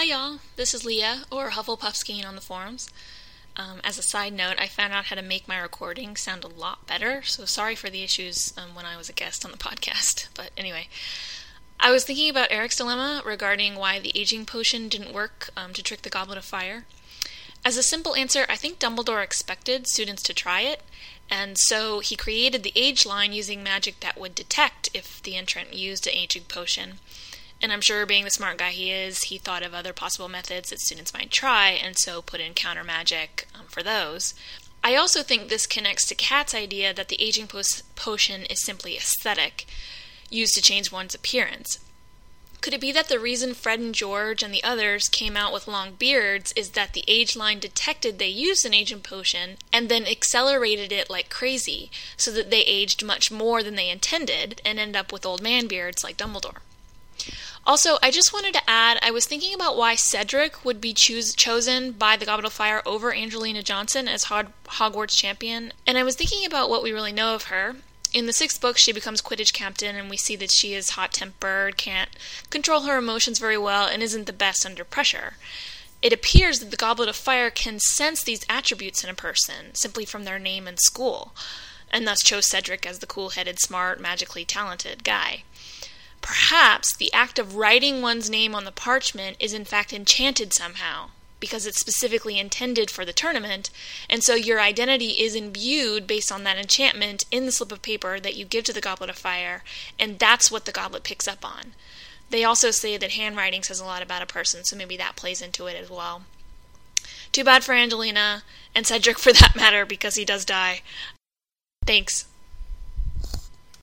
y'all, this is Leah, or Hufflepuffskein on the forums. As a side note, I found out how to make my recording sound a lot better, so sorry for the issues when I was a guest on the podcast. But anyway, I was thinking about Eric's dilemma regarding why the aging potion didn't work to trick the Goblet of Fire. As a simple answer, I think Dumbledore expected students to try it, and so he created the age line using magic that would detect if the entrant used an aging potion. And I'm sure, being the smart guy he is, he thought of other possible methods that students might try, and so put in counter magic for those. I also think this connects to Kat's idea that the aging potion is simply aesthetic, used to change one's appearance. Could it be that the reason Fred and George and the others came out with long beards is that the age line detected they used an aging potion and then accelerated it like crazy, so that they aged much more than they intended and end up with old man beards like Dumbledore? Also, I just wanted to add, I was thinking about why Cedric would be chosen by the Goblet of Fire over Angelina Johnson as Hogwarts champion, and I was thinking about what we really know of her. In the 6th book, she becomes Quidditch captain, and we see that she is hot-tempered, can't control her emotions very well, and isn't the best under pressure. It appears that the Goblet of Fire can sense these attributes in a person, simply from their name and school, and thus chose Cedric as the cool-headed, smart, magically talented guy. Perhaps the act of writing one's name on the parchment is in fact enchanted somehow, because it's specifically intended for the tournament, and so your identity is imbued based on that enchantment in the slip of paper that you give to the Goblet of Fire, and that's what the goblet picks up on. They also say that handwriting says a lot about a person, so maybe that plays into it as well. Too bad for Angelina, and Cedric for that matter, because he does die. Thanks.